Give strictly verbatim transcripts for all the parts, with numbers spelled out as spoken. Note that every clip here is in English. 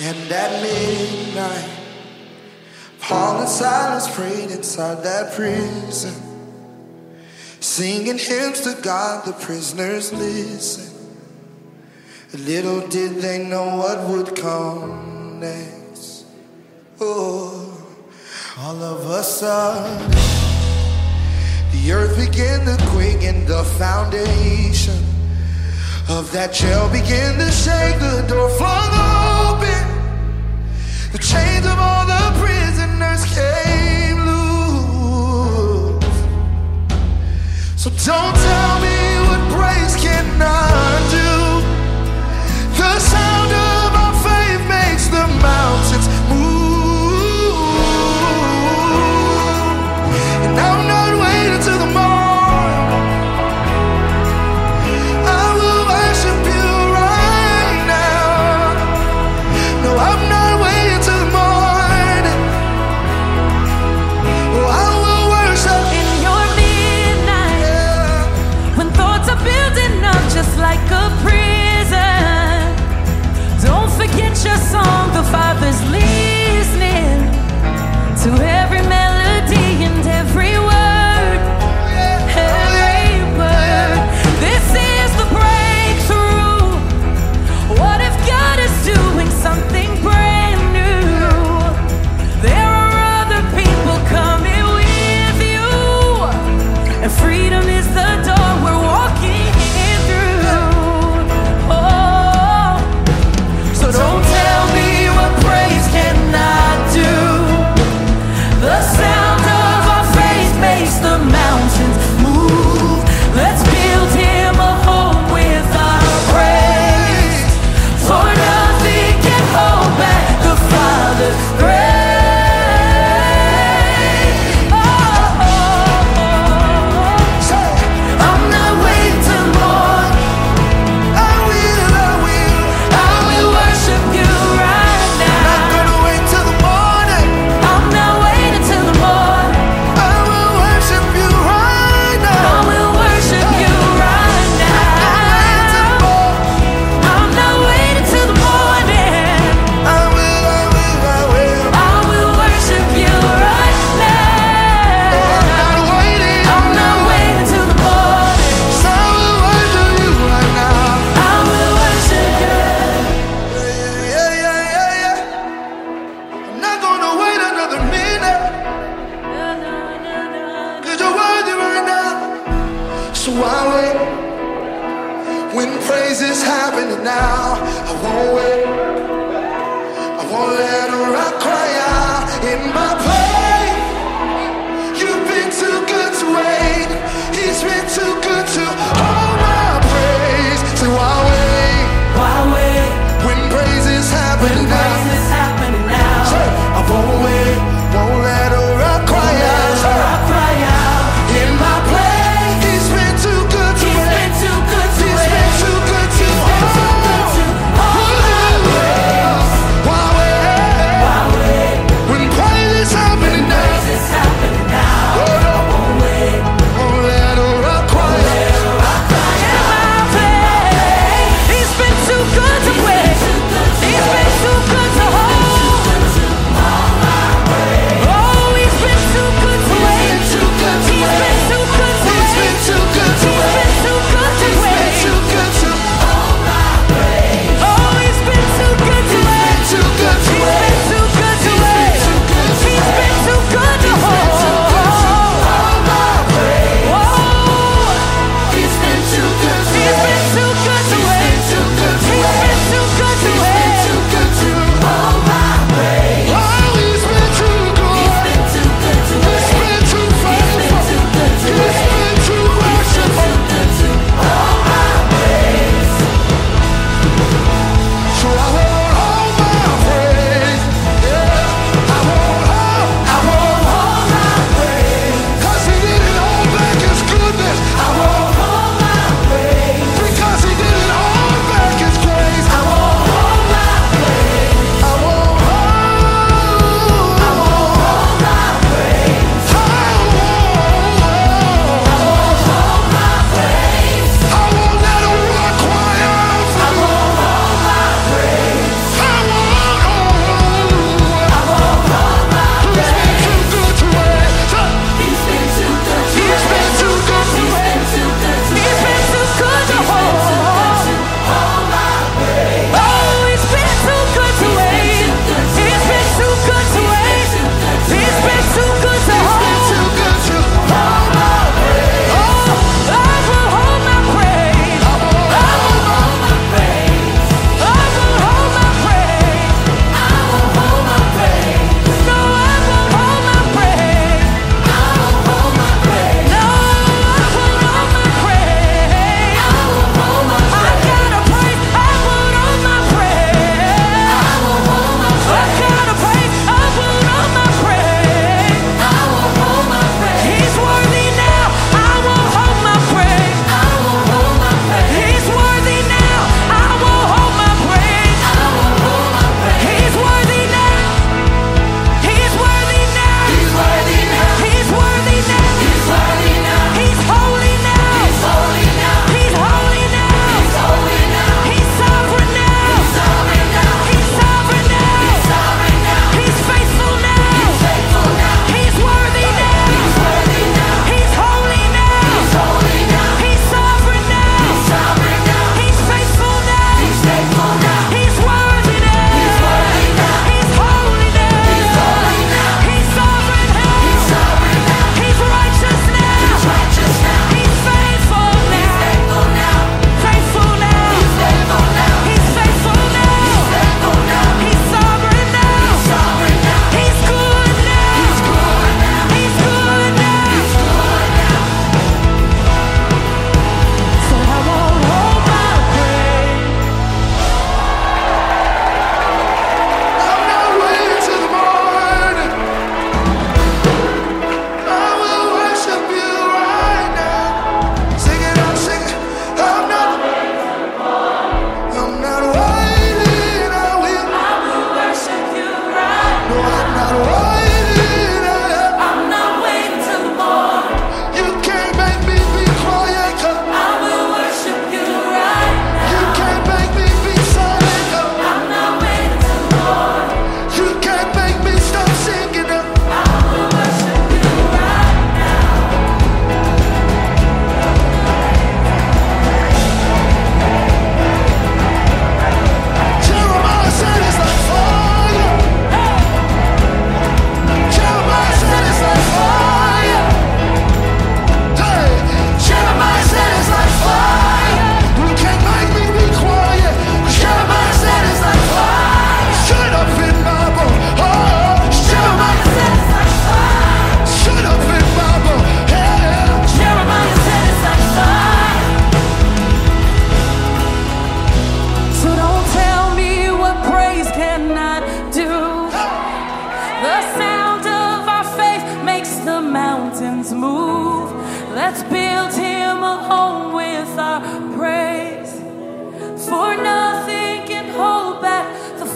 And at midnight, Paul and Silas prayed inside that prison, singing hymns to God, the prisoners listened. Little did they know what would come next. Oh, all of a sudden, the earth began to quake and the foundation of that jail began to shake. The door flung open, the chains of all the prisoners came loose. So don't tell me what praise cannot do. The sound of our faith makes the mountains move. And I'm not waiting till the morning. I will worship you right now.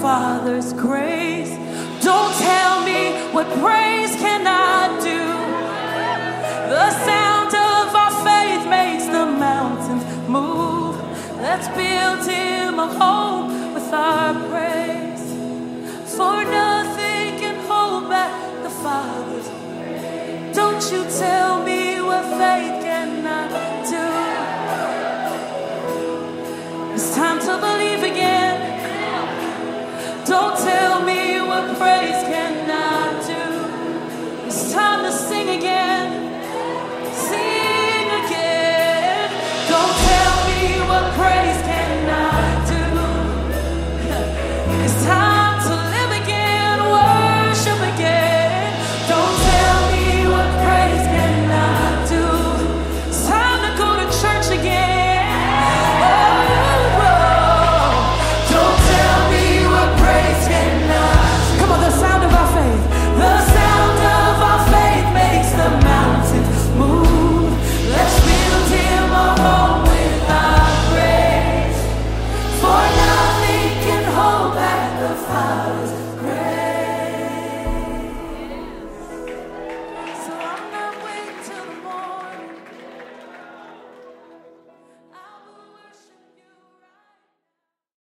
Father's grace. Don't tell me what praise cannot do. The sound of our faith makes the mountains move. Let's build him a home with our praise. For nothing can hold back the Father's grace. Don't you tell me what faith cannot do. It's time to believe again. Don't tell me what praise can